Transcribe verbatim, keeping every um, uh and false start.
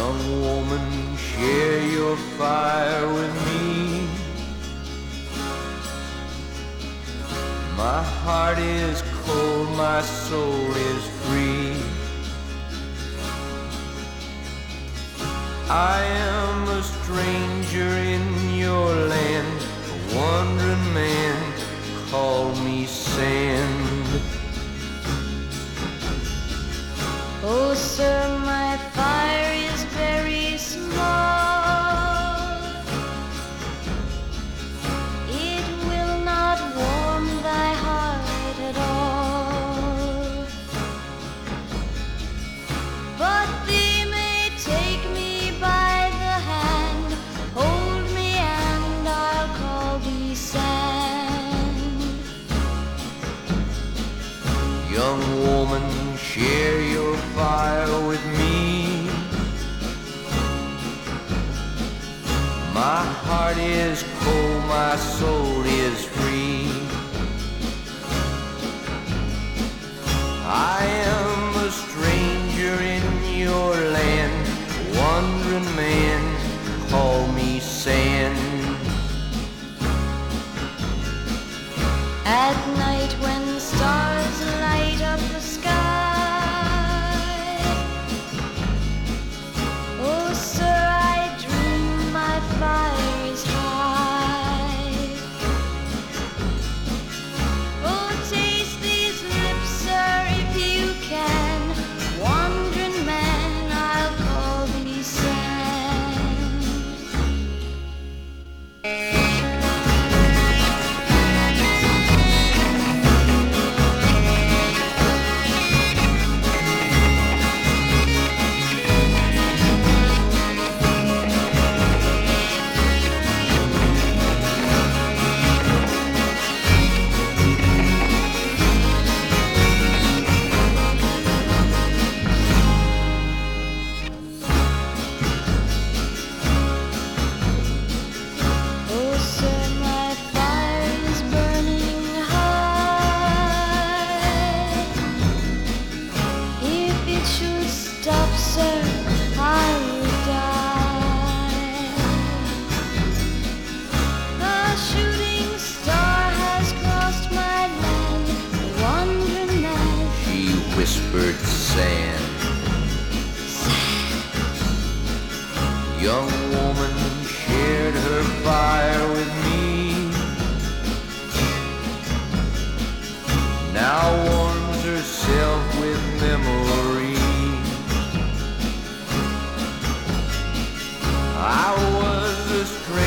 Young woman, share your fire with me. My heart is cold, my soul is free. I am a stranger in your land, a wandering man, call me sand. Oh, sir, my fire is very small. It will not warm thy heart at all. But thee may take me by the hand, hold me and I'll call thee sand. Young woman, share your fire with me. My heart is cold, my soul is free. I am a stranger in your land, a wandering man, call me sand. At night when stars light up the sky, oh sir, I dream my fire is high. Oh, taste these lips, sir, if you can, wandering man, I'll call thee sand. Oh, sir, my fire is burning high. If it should stop, sir, I would die. The shooting star has crossed my land, wandering man. She whispered sand. Young woman shared her fire with me. Now warms herself with memory. I was a stranger